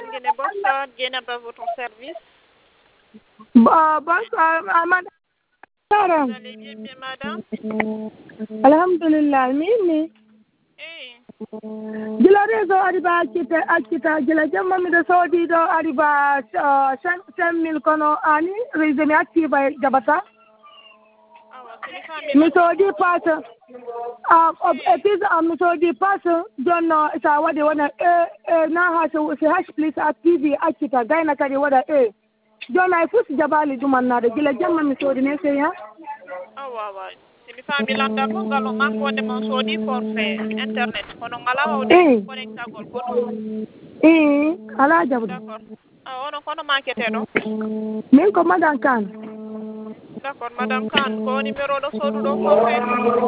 Guinée. Bonsoir, Dieynaba à votre service. Bonsoir, madame. Vous allez bien, madame? Alhamdulillah, mimi. Gila rezo ariba akita gila jamma mi da saudi do ariba 5,000 kono ani rezo mi activa jabata. Mi saudi pass. Pizza mi saudi pass don sa wade wana na ha se hash please active akita gaina kadi wada don ay fus jabali duman na da gila jamma mi saudi ne sai ya. Awa. Mi fami landa ko ngalo manko de mon sodi forfait internet kono ngala o de connecta gol ko ala jabu d'accord ono kono marketé do min ko madame kan d'accord madame kan ko numéro do sodu do forfait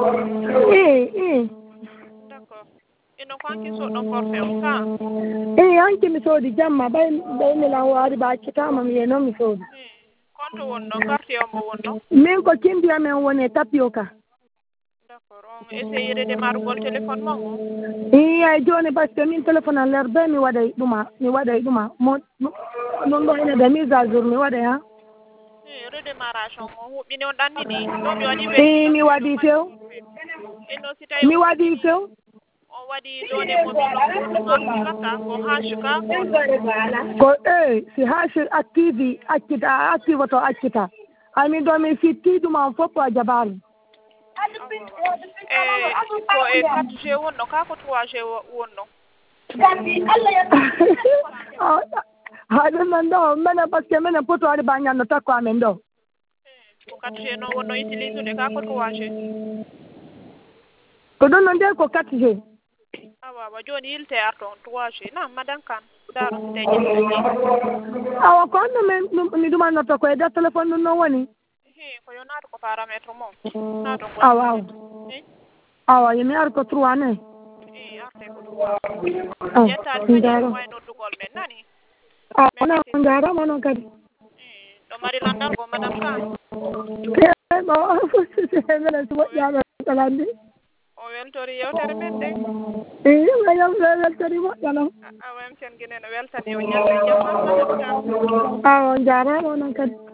d'accord ino ko anki so do forfait o ka anki mi sodi jamma bay mi la wari ba kitama mi no mi sodi konto wonno carte o mo wonno min ko kindi amen woni tapioka. D'accord, on essaye de démarrer le téléphone mo. Ay joni parce que min téléphone ler be mi waday duma mo non do ina da mise à jour mi waday ha redémarrage mo bi non dandi ni do mi wadi mi wadi few eno sitay mi wadi few on wadi donné mobile on ma kata ko hashka ko si hash active to akita ami do mi fitti duma fopo jabal ko 4G wonno ka ko 3G wonno hade man do mena parce que mena poto ari banya no takko amen do ko 4G no wonno utilise de ka ko 3G ko don non de ko 4G awa joni ilte arton 3G na madan kan daro siteje awa ko no men mi duma no to ko da telephone no woni ko yonato ko paramètre mo nato ko awa yemi ar ko 3 ne arte ko yetta tan way no dugol men nani na ngara mono kadi do mari landal go madame kan mena so yama talandi o weltori yewtere men de ngayam weltori mo yalo awam sen ginen weltani o nyalla jamma madame kan ngara mono kadi